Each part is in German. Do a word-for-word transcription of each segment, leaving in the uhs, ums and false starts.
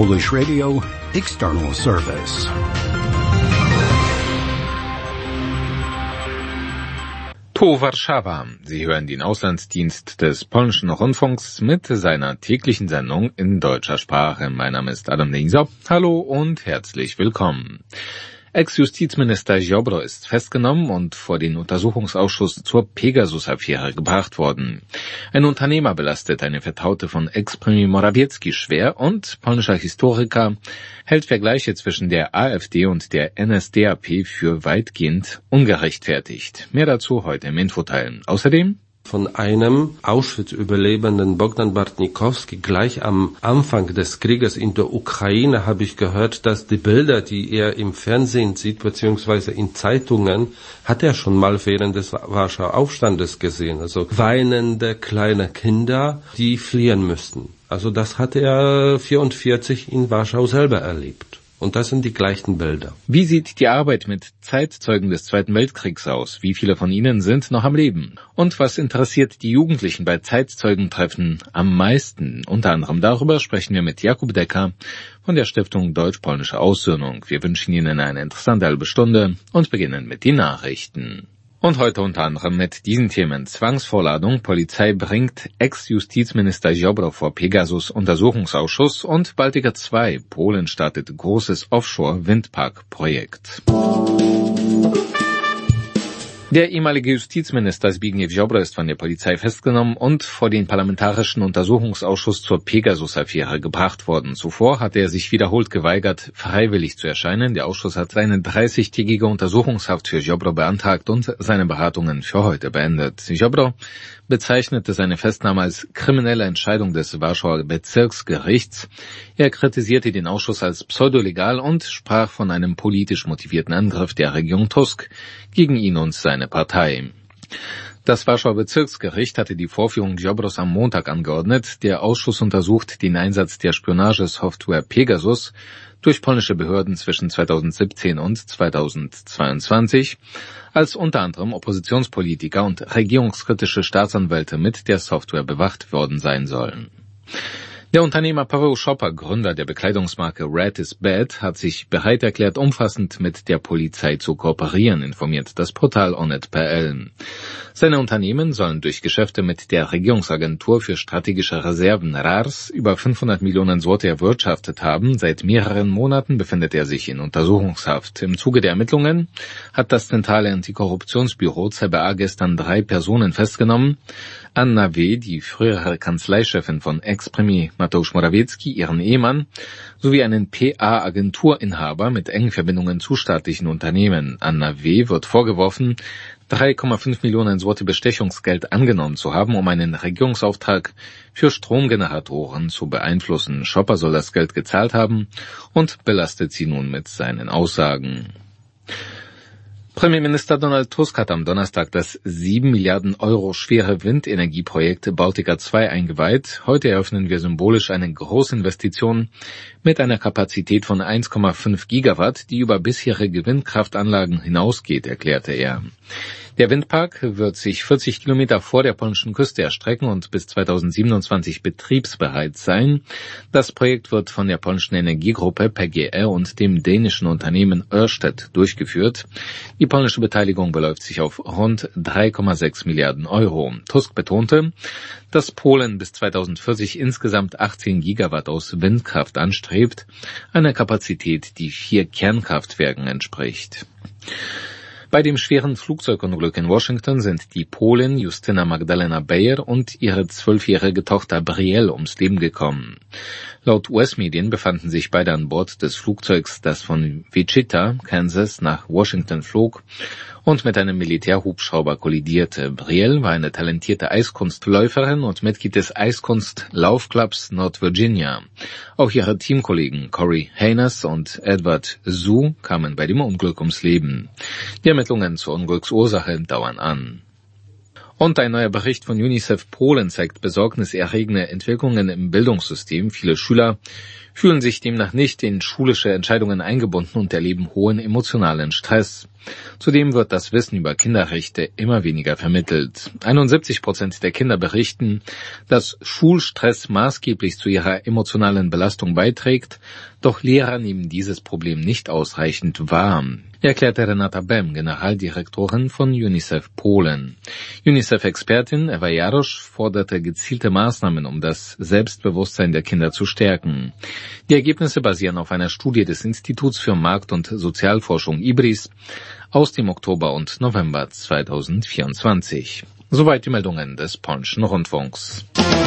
Polish Radio External Service. To Warszawa. Sie hören den Auslandsdienst des polnischen Rundfunks mit seiner täglichen Sendung in deutscher Sprache. Mein Name ist Adam Leinser. Hallo und herzlich willkommen. Ex-Justizminister Ziobro ist festgenommen und vor den Untersuchungsausschuss zur Pegasus-Affäre gebracht worden. Ein Unternehmer belastet eine Vertraute von Ex-Premier Morawiecki schwer und polnischer Historiker hält Vergleiche zwischen der AfD und der N S D A P für weitgehend ungerechtfertigt. Mehr dazu heute im Infoteil. Außerdem von einem Auschwitz-Überlebenden Bogdan Bartnikowski gleich am Anfang des Krieges in der Ukraine habe ich gehört, dass die Bilder, die er im Fernsehen sieht, beziehungsweise in Zeitungen, hat er schon mal während des Warschauer Aufstandes gesehen. Also weinende kleine Kinder, die fliehen müssten. Also das hat er vierundvierzig in Warschau selber erlebt. Und das sind die gleichen Bilder. Wie sieht die Arbeit mit Zeitzeugen des Zweiten Weltkriegs aus? Wie viele von ihnen sind noch am Leben? Und was interessiert die Jugendlichen bei Zeitzeugentreffen am meisten? Unter anderem darüber sprechen wir mit Jakub Decker von der Stiftung Deutsch-Polnische Aussöhnung. Wir wünschen Ihnen eine interessante halbe Stunde und beginnen mit den Nachrichten. Und heute unter anderem mit diesen Themen: Zwangsvorladung, Polizei bringt Ex-Justizminister Ziobro vor Pegasus-Untersuchungsausschuss und Baltica zwei, Polen startet großes Offshore-Windpark-Projekt. Der ehemalige Justizminister Zbigniew Ziobro ist von der Polizei festgenommen und vor den Parlamentarischen Untersuchungsausschuss zur Pegasus-Affäre gebracht worden. Zuvor hatte er sich wiederholt geweigert, freiwillig zu erscheinen. Der Ausschuss hat eine dreißigtägige Untersuchungshaft für Ziobro beantragt und seine Beratungen für heute beendet. Ziobro bezeichnete seine Festnahme als kriminelle Entscheidung des Warschauer Bezirksgerichts. Er kritisierte den Ausschuss als pseudolegal und sprach von einem politisch motivierten Angriff der Regierung Tusk gegen ihn und seine Partei. Das Warschauer Bezirksgericht hatte die Vorführung Ziobros am Montag angeordnet. Der Ausschuss untersucht den Einsatz der Spionagesoftware Pegasus durch polnische Behörden zwischen zweitausendsiebzehn und zweitausendzweiundzwanzig, als unter anderem Oppositionspolitiker und regierungskritische Staatsanwälte mit der Software bewacht worden sein sollen. Der Unternehmer Paweł Szopper, Gründer der Bekleidungsmarke Red is Bad, hat sich bereit erklärt, umfassend mit der Polizei zu kooperieren, informiert das Portal onet punkt p l. Seine Unternehmen sollen durch Geschäfte mit der Regierungsagentur für strategische Reserven R A R S über fünfhundert Millionen Zloty erwirtschaftet haben. Seit mehreren Monaten befindet er sich in Untersuchungshaft. Im Zuge der Ermittlungen hat das zentrale Antikorruptionsbüro C B A gestern drei Personen festgenommen. Anna W., die frühere Kanzleichefin von Ex-Premier Mateusz Morawiecki, ihren Ehemann, sowie einen P A-Agenturinhaber mit engen Verbindungen zu staatlichen Unternehmen. Anna W. wird vorgeworfen, drei Komma fünf Millionen Zloty Bestechungsgeld angenommen zu haben, um einen Regierungsauftrag für Stromgeneratoren zu beeinflussen. Szopper soll das Geld gezahlt haben und belastet sie nun mit seinen Aussagen. Premierminister Donald Tusk hat am Donnerstag das sieben Milliarden Euro schwere Windenergieprojekt Baltica zwei eingeweiht. Heute eröffnen wir symbolisch eine Großinvestition mit einer Kapazität von eins Komma fünf Gigawatt, die über bisherige Windkraftanlagen hinausgeht, erklärte er. Der Windpark wird sich vierzig Kilometer vor der polnischen Küste erstrecken und bis zweitausendsiebenundzwanzig betriebsbereit sein. Das Projekt wird von der polnischen Energiegruppe P G E und dem dänischen Unternehmen Ørsted durchgeführt. Die polnische Beteiligung beläuft sich auf rund drei Komma sechs Milliarden Euro. Tusk betonte, dass Polen bis zweitausendvierzig insgesamt achtzehn Gigawatt aus Windkraft anstrebt, eine Kapazität, die vier Kernkraftwerken entspricht. Bei dem schweren Flugzeugunglück in Washington sind die Polin Justyna Magdalena Beyer und ihre zwölfjährige Tochter Brielle ums Leben gekommen. Laut U S-Medien befanden sich beide an Bord des Flugzeugs, das von Wichita, Kansas, nach Washington flog und mit einem Militärhubschrauber kollidierte. Brielle war eine talentierte Eiskunstläuferin und Mitglied des Eiskunstlaufclubs North Virginia. Auch ihre Teamkollegen Corey Haynes und Edward Zhu kamen bei dem Unglück ums Leben. Die Ermittlungen zur Unglücksursache dauern an. Und ein neuer Bericht von UNICEF Polen zeigt besorgniserregende Entwicklungen im Bildungssystem. Viele Schüler fühlen sich demnach nicht in schulische Entscheidungen eingebunden und erleben hohen emotionalen Stress. Zudem wird das Wissen über Kinderrechte immer weniger vermittelt. einundsiebzig Prozent der Kinder berichten, dass Schulstress maßgeblich zu ihrer emotionalen Belastung beiträgt, doch Lehrer nehmen dieses Problem nicht ausreichend wahr, erklärte Renata Bem, Generaldirektorin von UNICEF Polen. UNICEF-Expertin Eva Jarosz forderte gezielte Maßnahmen, um das Selbstbewusstsein der Kinder zu stärken. Die Ergebnisse basieren auf einer Studie des Instituts für Markt- und Sozialforschung I B R I S aus dem Oktober und November zweitausendvierundzwanzig. Soweit die Meldungen des Polnischen Rundfunks.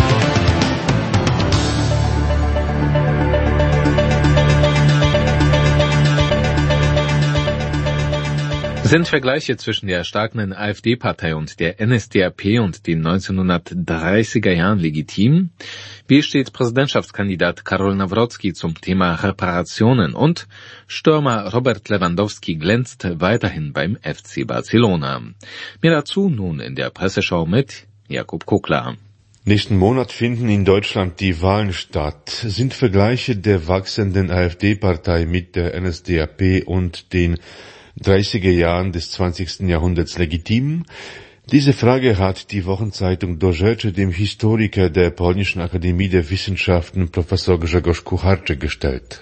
Sind Vergleiche zwischen der erstarkenden AfD-Partei und der N S D A P und den neunzehnhundertdreißiger Jahren legitim? Wie steht Präsidentschaftskandidat Karol Nawrocki zum Thema Reparationen? Und Stürmer Robert Lewandowski glänzt weiterhin beim F C Barcelona. Mehr dazu nun in der Presseschau mit Jakub Kukla. Nächsten Monat finden in Deutschland die Wahlen statt. Sind Vergleiche der wachsenden AfD-Partei mit der N S D A P und den dreißiger Jahren des zwanzigsten Jahrhunderts legitim? Diese Frage hat die Wochenzeitung Do Rzeczy dem Historiker der Polnischen Akademie der Wissenschaften Professor Grzegorz Kucharczyk gestellt.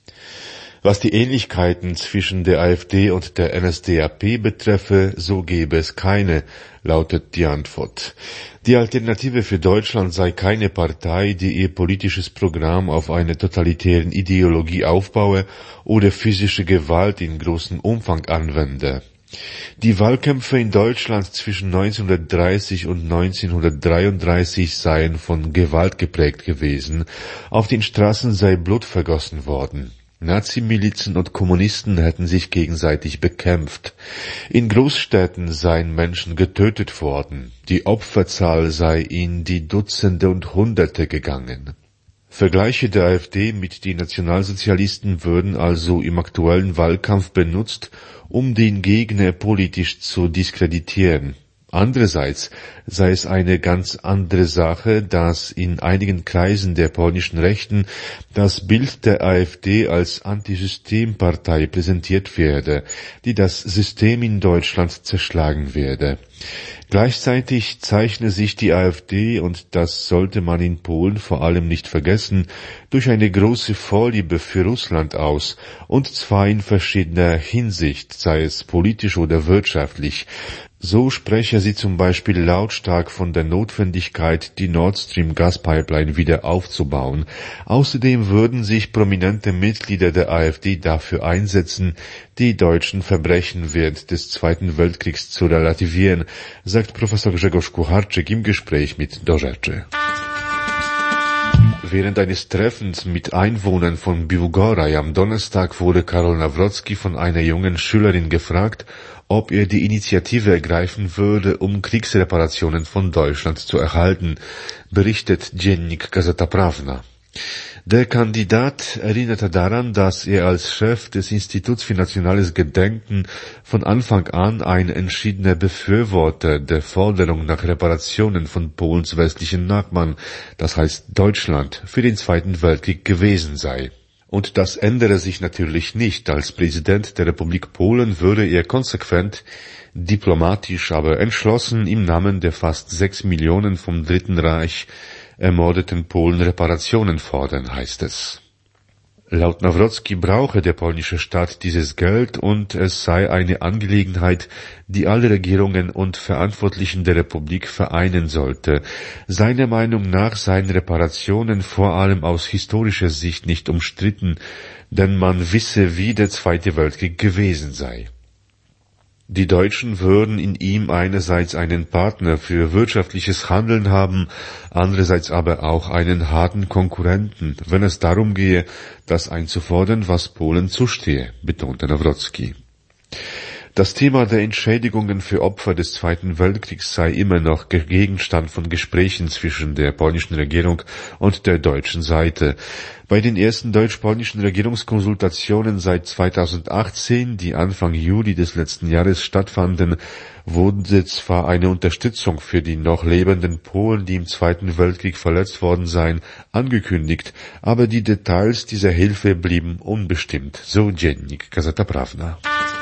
Was die Ähnlichkeiten zwischen der AfD und der N S D A P betreffe, so gäbe es keine, lautet die Antwort. Die Alternative für Deutschland sei keine Partei, die ihr politisches Programm auf einer totalitären Ideologie aufbaue oder physische Gewalt in großem Umfang anwende. Die Wahlkämpfe in Deutschland zwischen neunzehnhundertdreißig und neunzehnhundertdreiunddreißig seien von Gewalt geprägt gewesen, auf den Straßen sei Blut vergossen worden. Nazi-Milizen und Kommunisten hätten sich gegenseitig bekämpft. In Großstädten seien Menschen getötet worden. Die Opferzahl sei in die Dutzende und Hunderte gegangen. Vergleiche der AfD mit den Nationalsozialisten würden also im aktuellen Wahlkampf benutzt, um den Gegner politisch zu diskreditieren. Andererseits sei es eine ganz andere Sache, dass in einigen Kreisen der polnischen Rechten das Bild der AfD als Antisystempartei präsentiert werde, die das System in Deutschland zerschlagen werde. Gleichzeitig zeichne sich die AfD, und das sollte man in Polen vor allem nicht vergessen, durch eine große Vorliebe für Russland aus, und zwar in verschiedener Hinsicht, sei es politisch oder wirtschaftlich. So spreche sie zum Beispiel lautstark von der Notwendigkeit, die Nord Stream Gaspipeline wieder aufzubauen. Außerdem würden sich prominente Mitglieder der AfD dafür einsetzen, die deutschen Verbrechen während des Zweiten Weltkriegs zu relativieren, sagt Professor Grzegorz Kucharczyk im Gespräch mit Do Rzeczy. Während eines Treffens mit Einwohnern von Biłgoraj am Donnerstag wurde Karol Nawrocki von einer jungen Schülerin gefragt, ob er die Initiative ergreifen würde, um Kriegsreparationen von Deutschland zu erhalten, berichtet Dziennik Gazeta Prawna. Der Kandidat erinnerte daran, dass er als Chef des Instituts für nationales Gedenken von Anfang an ein entschiedener Befürworter der Forderung nach Reparationen von Polens westlichen Nachbarn, das heißt Deutschland, für den Zweiten Weltkrieg gewesen sei. Und das ändere sich natürlich nicht. Als Präsident der Republik Polen würde er konsequent, diplomatisch, aber entschlossen im Namen der fast sechs Millionen vom Dritten Reich ermordeten Polen Reparationen fordern, heißt es. Laut Nawrocki brauche der polnische Staat dieses Geld, und es sei eine Angelegenheit, die alle Regierungen und Verantwortlichen der Republik vereinen sollte. Seiner Meinung nach seien Reparationen vor allem aus historischer Sicht nicht umstritten, denn man wisse, wie der Zweite Weltkrieg gewesen sei. Die Deutschen würden in ihm einerseits einen Partner für wirtschaftliches Handeln haben, andererseits aber auch einen harten Konkurrenten, wenn es darum gehe, das einzufordern, was Polen zustehe, betonte Nawrocki. Das Thema der Entschädigungen für Opfer des Zweiten Weltkriegs sei immer noch Gegenstand von Gesprächen zwischen der polnischen Regierung und der deutschen Seite. Bei den ersten deutsch-polnischen Regierungskonsultationen seit zweitausendachtzehn, die Anfang Juli des letzten Jahres stattfanden, wurde zwar eine Unterstützung für die noch lebenden Polen, die im Zweiten Weltkrieg verletzt worden seien, angekündigt, aber die Details dieser Hilfe blieben unbestimmt, so Dziennik Gazeta Prawna.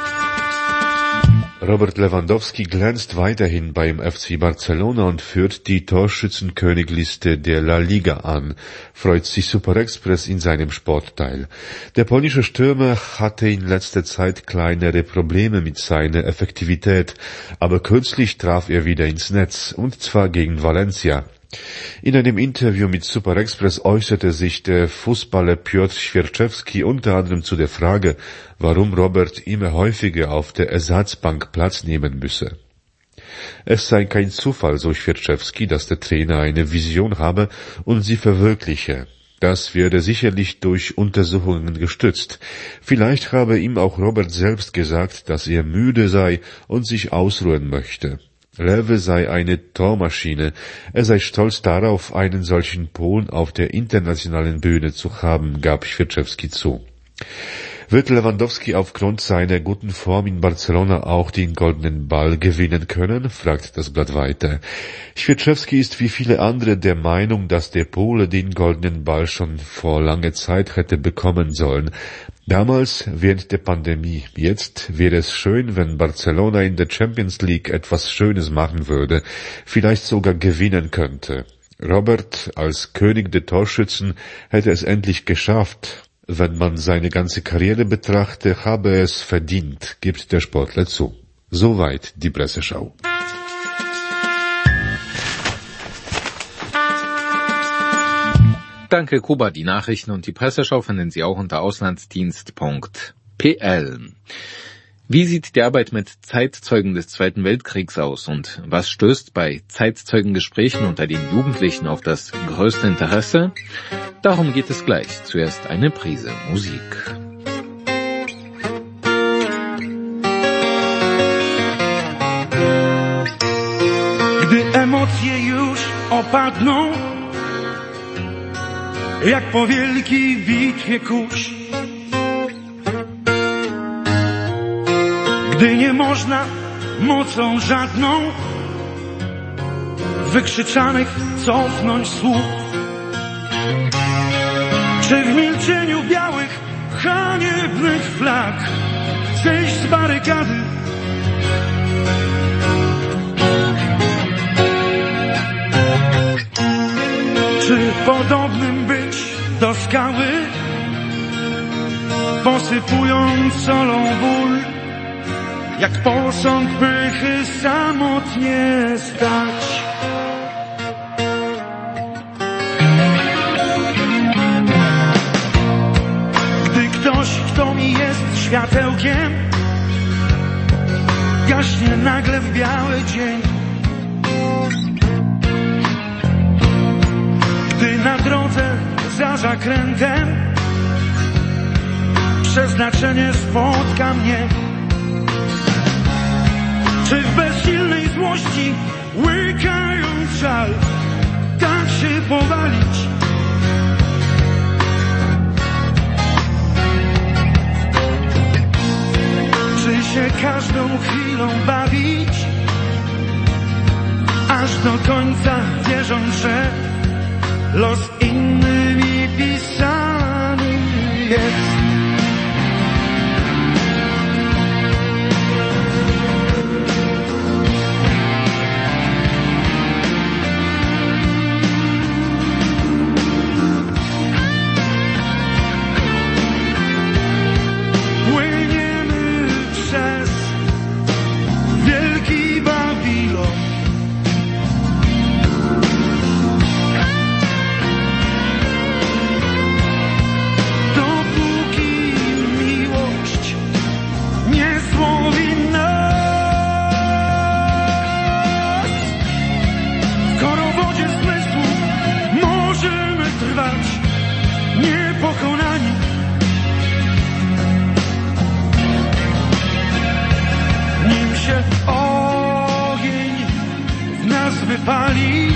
Robert Lewandowski glänzt weiterhin beim F C Barcelona und führt die Torschützenkönigliste der La Liga an, freut sich Super Express in seinem Sportteil. Der polnische Stürmer hatte in letzter Zeit kleinere Probleme mit seiner Effektivität, aber kürzlich traf er wieder ins Netz, und zwar gegen Valencia. In einem Interview mit Super Express äußerte sich der Fußballer Piotr Świerczewski unter anderem zu der Frage, warum Robert immer häufiger auf der Ersatzbank Platz nehmen müsse. Es sei kein Zufall, so Świerczewski, dass der Trainer eine Vision habe und sie verwirkliche. Das werde sicherlich durch Untersuchungen gestützt. Vielleicht habe ihm auch Robert selbst gesagt, dass er müde sei und sich ausruhen möchte. Lewe sei eine Tormaschine, er sei stolz darauf, einen solchen Polen auf der internationalen Bühne zu haben, gab Świerczewski zu. Wird Lewandowski aufgrund seiner guten Form in Barcelona auch den Goldenen Ball gewinnen können, fragt das Blatt weiter. Świerczewski ist wie viele andere der Meinung, dass der Pole den Goldenen Ball schon vor langer Zeit hätte bekommen sollen. Damals während der Pandemie. Jetzt wäre es schön, wenn Barcelona in der Champions League etwas Schönes machen würde, vielleicht sogar gewinnen könnte. Robert als König der Torschützen hätte es endlich geschafft. Wenn man seine ganze Karriere betrachte, habe er es verdient, gibt der Sportler zu. Soweit die Presseschau. Danke, Kuba. Die Nachrichten und die Presseschau finden Sie auch unter auslandsdienst punkt p l. Wie sieht die Arbeit mit Zeitzeugen des Zweiten Weltkriegs aus und was stößt bei Zeitzeugengesprächen unter den Jugendlichen auf das größte Interesse? Darum geht es gleich. Zuerst eine Prise Musik. Gdy emocje już opadną, jak po wielkiej bitwie kurz, gdy nie można mocą żadną wykrzyczanych cofnąć słów, czy w milczeniu białych, haniebnych flag zejść z barykady, czy podobnym być do skały, posypując solą ból, jak posąg pychy samotnie stać. Gdy ktoś, kto mi jest światełkiem, gaśnie nagle w biały dzień, gdy na drodze za zakrętem przeznaczenie spotka mnie, czy w bezsilnej złości, łykając żal, tak się powalić? Czy się każdą chwilą bawić, aż do końca wierząc, że los innymi pisany jest? pali,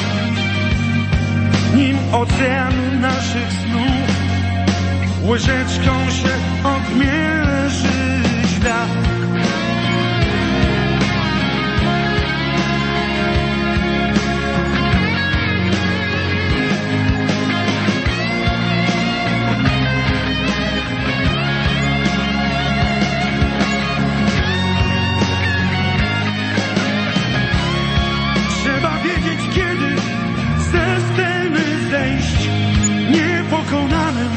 nim ocean naszych snów łyżeczką się odmierzy świat. Trzeba wiedzieć, kiedy ze sceny zejść niepokonanym.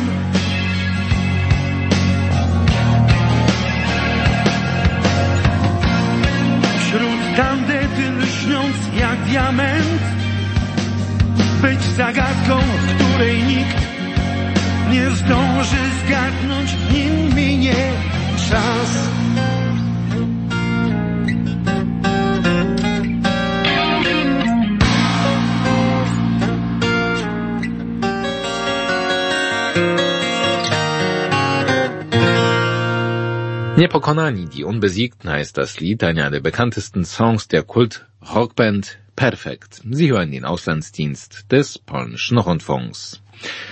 Wśród tandety lśniąc jak diament, być zagadką, której nikt nie zdąży zgadnąć, nim minie czas. Niepokonani, die Unbesiegten heißt das Lied, einer der bekanntesten Songs der Kult-Rockband Perfekt. Sie hören den Auslandsdienst des polnischen Rundfunks.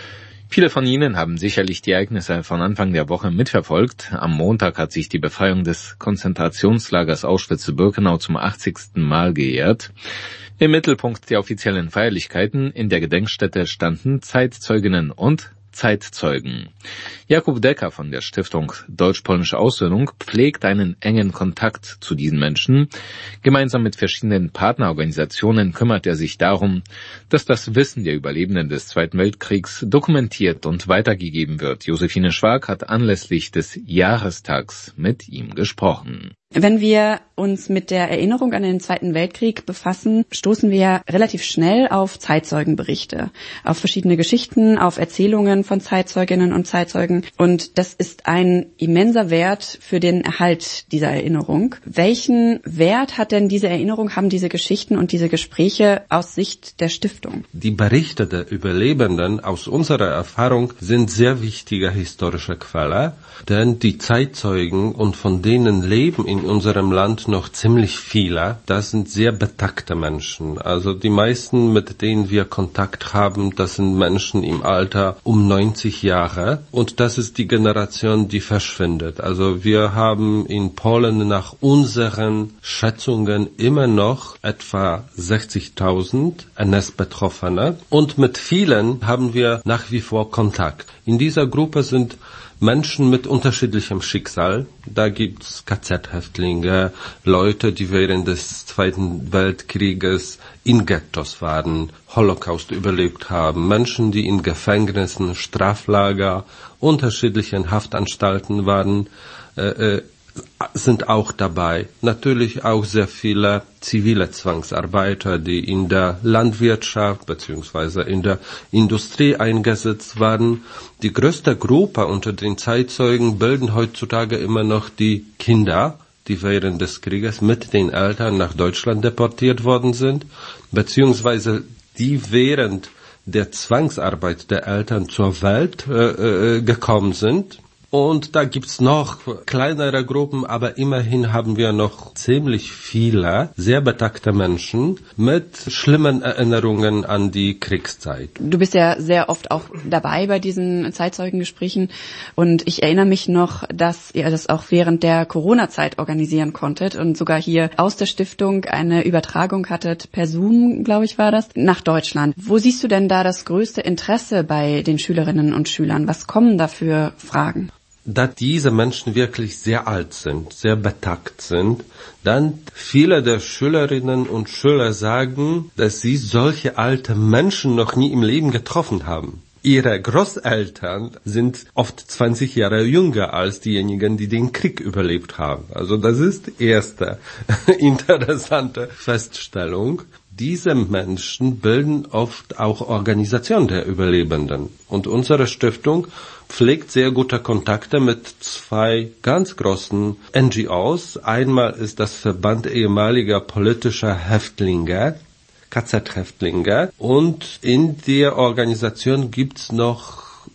Viele von Ihnen haben sicherlich die Ereignisse von Anfang der Woche mitverfolgt. Am Montag hat sich die Befreiung des Konzentrationslagers Auschwitz-Birkenau zum achtzigsten Mal geehrt. Im Mittelpunkt der offiziellen Feierlichkeiten in der Gedenkstätte standen Zeitzeuginnen und Zeitzeugen. Jakub Decker von der Stiftung Deutsch-Polnische Aussöhnung pflegt einen engen Kontakt zu diesen Menschen. Gemeinsam mit verschiedenen Partnerorganisationen kümmert er sich darum, dass das Wissen der Überlebenden des Zweiten Weltkriegs dokumentiert und weitergegeben wird. Josephine Schwag hat anlässlich des Jahrestags mit ihm gesprochen. Wenn wir uns mit der Erinnerung an den Zweiten Weltkrieg befassen, stoßen wir relativ schnell auf Zeitzeugenberichte, auf verschiedene Geschichten, auf Erzählungen von Zeitzeuginnen und Zeitzeugen. Und das ist ein immenser Wert für den Erhalt dieser Erinnerung. Welchen Wert hat denn diese Erinnerung, haben diese Geschichten und diese Gespräche aus Sicht der Stiftung? Die Berichte der Überlebenden aus unserer Erfahrung sind sehr wichtige historische Quelle, denn die Zeitzeugen, und von denen leben in unserem Land noch ziemlich viele, das sind sehr betagte Menschen. Also die meisten, mit denen wir Kontakt haben, das sind Menschen im Alter um neunzig Jahre, und das ist die Generation, die verschwindet. Also wir haben in Polen nach unseren Schätzungen immer noch etwa sechzigtausend N S-Betroffene, und mit vielen haben wir nach wie vor Kontakt. In dieser Gruppe sind Menschen mit unterschiedlichem Schicksal. Da gibt's K Z-Häftlinge, Leute, die während des Zweiten Weltkrieges in Ghettos waren, Holocaust überlebt haben, Menschen, die in Gefängnissen, Straflager, unterschiedlichen Haftanstalten waren, äh, äh, sind auch dabei. Natürlich auch sehr viele zivile Zwangsarbeiter, die in der Landwirtschaft bzw. in der Industrie eingesetzt waren. Die größte Gruppe unter den Zeitzeugen bilden heutzutage immer noch die Kinder, die während des Krieges mit den Eltern nach Deutschland deportiert worden sind, beziehungsweise die während der Zwangsarbeit der Eltern zur Welt äh, äh, gekommen sind. Und da gibt's noch kleinere Gruppen, aber immerhin haben wir noch ziemlich viele sehr betagte Menschen mit schlimmen Erinnerungen an die Kriegszeit. Du bist ja sehr oft auch dabei bei diesen Zeitzeugengesprächen, und ich erinnere mich noch, dass ihr das auch während der Corona-Zeit organisieren konntet und sogar hier aus der Stiftung eine Übertragung hattet, per Zoom, glaube ich, war das, nach Deutschland. Wo siehst du denn da das größte Interesse bei den Schülerinnen und Schülern? Was kommen da für Fragen? Da diese Menschen wirklich sehr alt sind, sehr betagt sind, dann viele der Schülerinnen und Schüler sagen, dass sie solche alte Menschen noch nie im Leben getroffen haben. Ihre Großeltern sind oft zwanzig Jahre jünger als diejenigen, die den Krieg überlebt haben. Also das ist die erste interessante Feststellung. Diese Menschen bilden oft auch Organisationen der Überlebenden. Und unsere Stiftung pflegt sehr gute Kontakte mit zwei ganz großen N G Os. Einmal ist das Verband ehemaliger politischer Häftlinge, K Z-Häftlinge. Und in der Organisation gibt's noch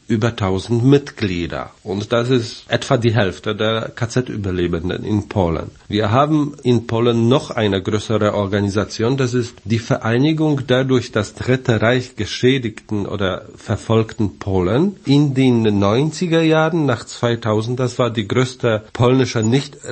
über tausend Mitglieder. Und das ist etwa die Hälfte der K Z-Überlebenden in Polen. Wir haben in Polen noch eine größere Organisation, das ist die Vereinigung der durch das Dritte Reich geschädigten oder verfolgten Polen. In den neunziger Jahren nach zweitausend, das war die größte polnische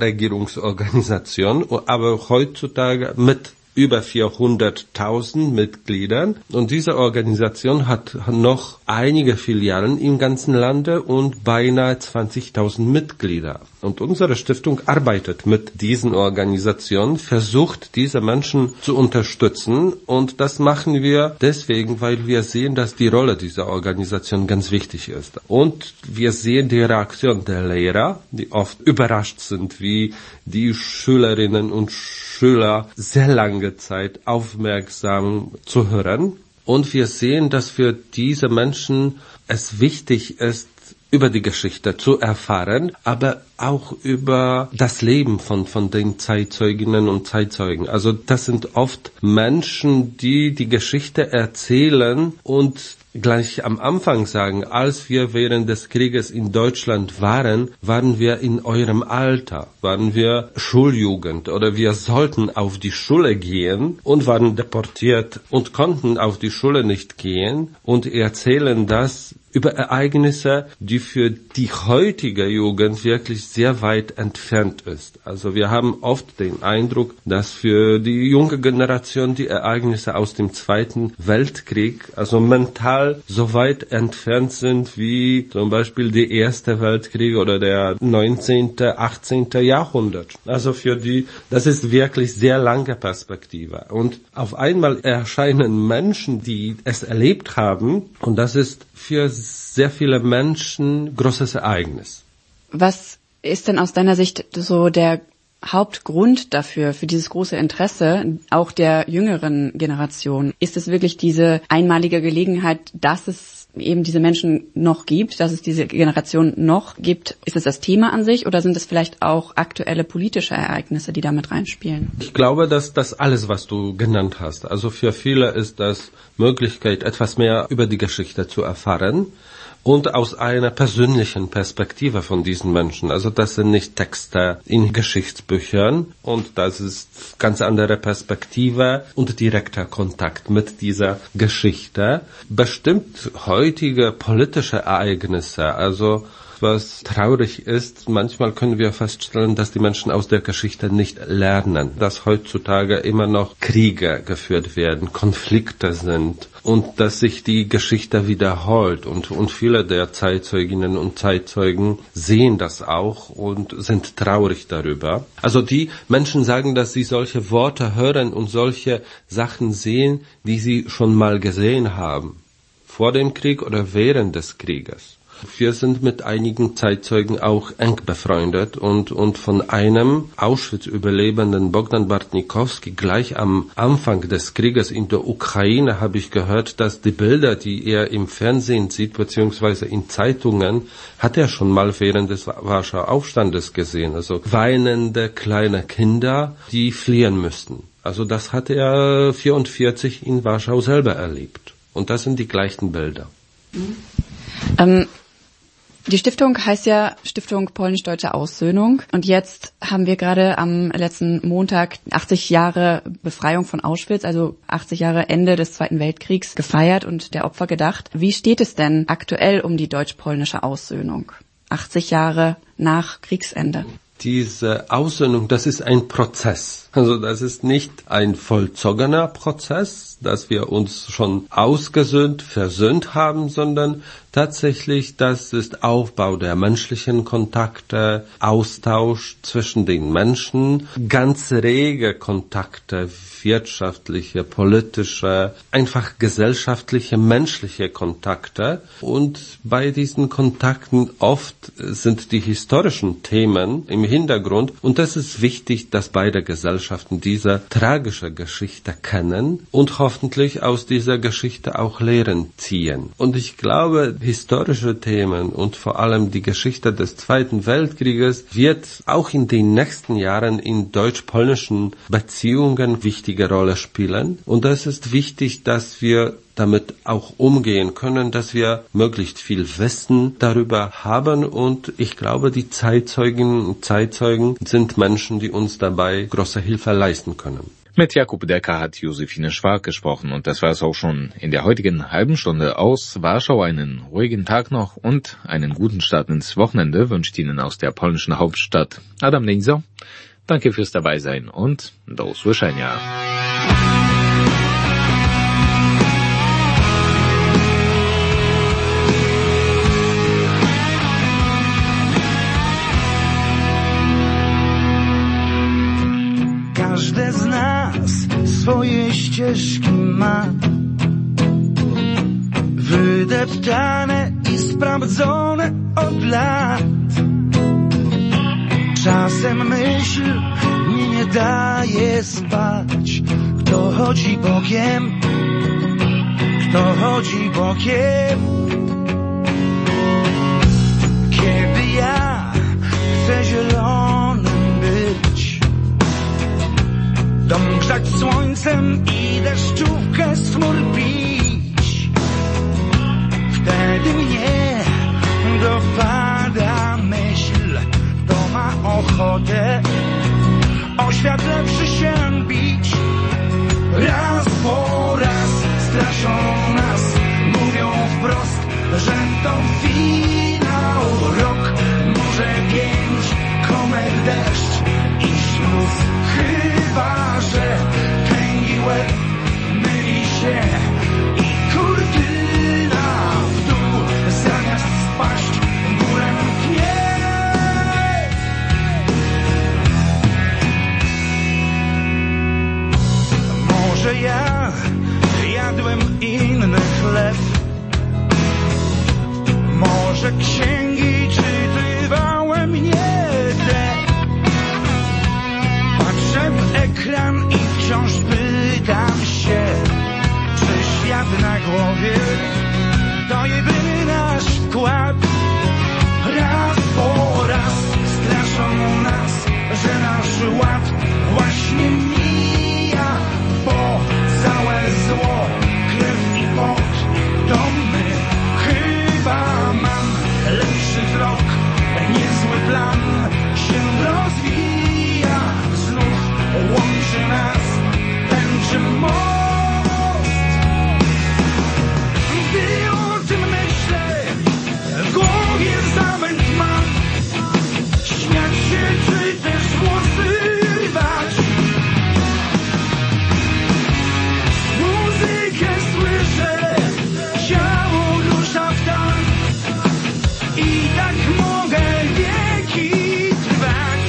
Nichtregierungsorganisation, aber heutzutage mit über vierhunderttausend Mitgliedern. Und diese Organisation hat noch einige Filialen im ganzen Lande und beinahe zwanzigtausend Mitglieder. Und unsere Stiftung arbeitet mit diesen Organisationen, versucht diese Menschen zu unterstützen. Und das machen wir deswegen, weil wir sehen, dass die Rolle dieser Organisation ganz wichtig ist. Und wir sehen die Reaktion der Lehrer, die oft überrascht sind, wie die Schülerinnen und Schüler sehr lange Zeit aufmerksam zuhören. Und wir sehen, dass für diese Menschen es wichtig ist, über die Geschichte zu erfahren, aber auch über das Leben von, von den Zeitzeuginnen und Zeitzeugen. Also das sind oft Menschen, die die Geschichte erzählen und gleich am Anfang sagen, als wir während des Krieges in Deutschland waren, waren wir in eurem Alter, waren wir Schuljugend oder wir sollten auf die Schule gehen und waren deportiert und konnten auf die Schule nicht gehen und erzählen das über Ereignisse, die für die heutige Jugend wirklich sehr weit entfernt ist. Also wir haben oft den Eindruck, dass für die junge Generation die Ereignisse aus dem Zweiten Weltkrieg also mental so weit entfernt sind wie zum Beispiel der Erste Weltkrieg oder der neunzehnte, achtzehnte Jahrhundert. Also für die, das ist wirklich sehr lange Perspektive. Und auf einmal erscheinen Menschen, die es erlebt haben, und das ist für sehr viele Menschen großes Ereignis. Was ist denn aus deiner Sicht so der Hauptgrund dafür, für dieses große Interesse auch der jüngeren Generation? Ist es wirklich diese einmalige Gelegenheit, dass es eben diese Menschen noch gibt, dass es diese Generation noch gibt? Ist es das Thema an sich oder sind es vielleicht auch aktuelle politische Ereignisse, die damit reinspielen? Ich glaube, dass das alles, was du genannt hast, also für viele ist das Möglichkeit, etwas mehr über die Geschichte zu erfahren. Und aus einer persönlichen Perspektive von diesen Menschen. Also das sind nicht Texte in Geschichtsbüchern und das ist ganz andere Perspektive und direkter Kontakt mit dieser Geschichte. Bestimmt heutige politische Ereignisse, also was traurig ist, manchmal können wir feststellen, dass die Menschen aus der Geschichte nicht lernen, dass heutzutage immer noch Kriege geführt werden, Konflikte sind und dass sich die Geschichte wiederholt und, und viele der Zeitzeuginnen und Zeitzeugen sehen das auch und sind traurig darüber. Also die Menschen sagen, dass sie solche Worte hören und solche Sachen sehen, die sie schon mal gesehen haben, vor dem Krieg oder während des Krieges. Wir sind mit einigen Zeitzeugen auch eng befreundet und, und von einem Auschwitz-Überlebenden Bogdan Bartnikowski gleich am Anfang des Krieges in der Ukraine habe ich gehört, dass die Bilder, die er im Fernsehen sieht, beziehungsweise in Zeitungen, hat er schon mal während des Warschauer Aufstandes gesehen. Also weinende kleine Kinder, die fliehen müssten. Also das hat er vierundvierzig in Warschau selber erlebt. Und das sind die gleichen Bilder. Mhm. Ähm Die Stiftung heißt ja Stiftung Polnisch-Deutsche Aussöhnung und jetzt haben wir gerade am letzten Montag achtzig Jahre Befreiung von Auschwitz, also achtzig Jahre Ende des Zweiten Weltkriegs gefeiert und der Opfer gedacht. Wie steht es denn aktuell um die deutsch-polnische Aussöhnung? achtzig Jahre nach Kriegsende. Diese Aussöhnung, das ist ein Prozess. Also das ist nicht ein vollzogener Prozess, dass wir uns schon ausgesöhnt, versöhnt haben, sondern tatsächlich, das ist Aufbau der menschlichen Kontakte, Austausch zwischen den Menschen, ganz rege Kontakte, wirtschaftliche, politische, einfach gesellschaftliche, menschliche Kontakte. Und bei diesen Kontakten oft sind die historischen Themen im Hintergrund. Und es ist wichtig, dass beide Gesellschaften diese tragische Geschichte kennen und hoffentlich aus dieser Geschichte auch Lehren ziehen. Und ich glaube, historische Themen und vor allem die Geschichte des Zweiten Weltkrieges wird auch in den nächsten Jahren in deutsch-polnischen Beziehungen wichtige Rolle spielen. Und es ist wichtig, dass wir damit auch umgehen können, dass wir möglichst viel Wissen darüber haben, und ich glaube, die Zeitzeuginnen und Zeitzeugen sind Menschen, die uns dabei große Hilfe leisten können. Mit Jakub Decker hat Josephine Schwag gesprochen, und das war es auch schon in der heutigen halben Stunde aus Warschau. Einen ruhigen Tag noch und einen guten Start ins Wochenende wünscht Ihnen aus der polnischen Hauptstadt Adam Lejzo. Danke fürs Dabeisein und do usłyszenia. Każdy z nas swoje ścieżki ma, wydeptane i sprawdzone od lat. Czasem myśl mi nie daje spać. Kto chodzi bokiem, kto chodzi bokiem. Kiedy ja chcę zielonym być, dom grzać słońcem i deszczówkę z chmur pić, wtedy mnie dopada myśl, kto ma ochotę o świat lepszy się bić. Raz po raz straszą nas, mówią wprost, że to finał. Rok, może pięć, komet, deszcz i śluz. Chyba że tęgi łeb myli się i kurtyna w dół zamiast spaść górę mknie. Może ja jadłem inny chleb, może księgi czytywałem nie te. Patrzę w ekran i wciąż pytam się, czy świat na głowie to jedyny nasz wkład. Raz po raz straszą nas, że nasz ład właśnie mija, bo całe zło, krew i pot to my. Chyba mam lepszy wzrok, niezły plan się rozwija. Znów łączy nas tęczy most. Gdy o tym myślę, w głowie zamęt mam. Śmiać się czy też włosy rwać. Muzykę słyszę, ciało rusza w tan. I tak mogę wieki trwać.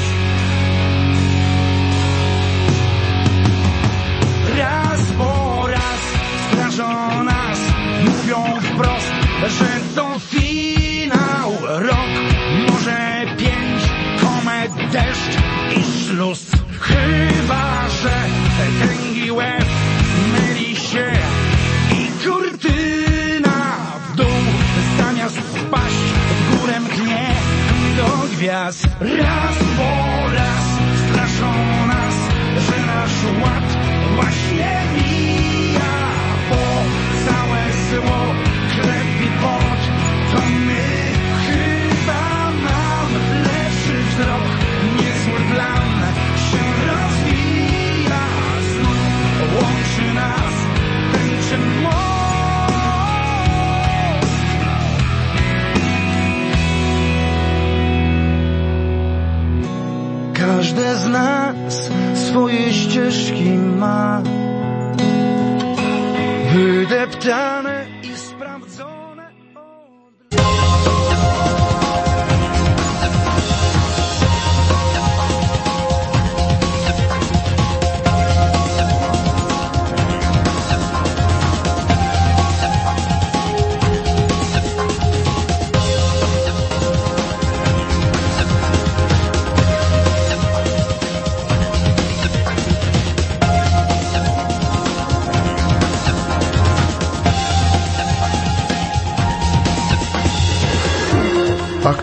Raz po raz straszą nas, mówią wprost, że to finał. Rok, może pięć, komet, deszcz i śluz. Chyba że tęgi łeb myli się i kurtyna w dół zamiast spaść w górę mknie do gwiazd. Raz po raz straszą nas, że nasz ład właśnie mija, bo całe zło, krew i pot to my. Chyba mam lepszy wzrok, niezły plan się rozwija. Znów łączy nas tęczy most. Każdy z nas swoje ścieżki ma, wydeptane i sprawdzone.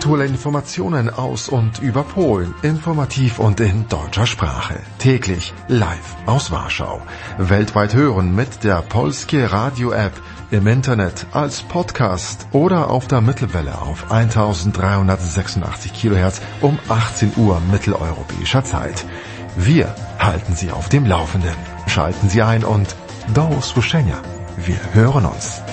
Aktuelle Informationen aus und über Polen, informativ und in deutscher Sprache. Täglich live aus Warschau. Weltweit hören mit der Polskie Radio App, im Internet, als Podcast oder auf der Mittelwelle auf eintausenddreihundertsechsundachtzig Kilohertz um achtzehn Uhr mitteleuropäischer Zeit. Wir halten Sie auf dem Laufenden. Schalten Sie ein und do usłyszenia. Wir hören uns.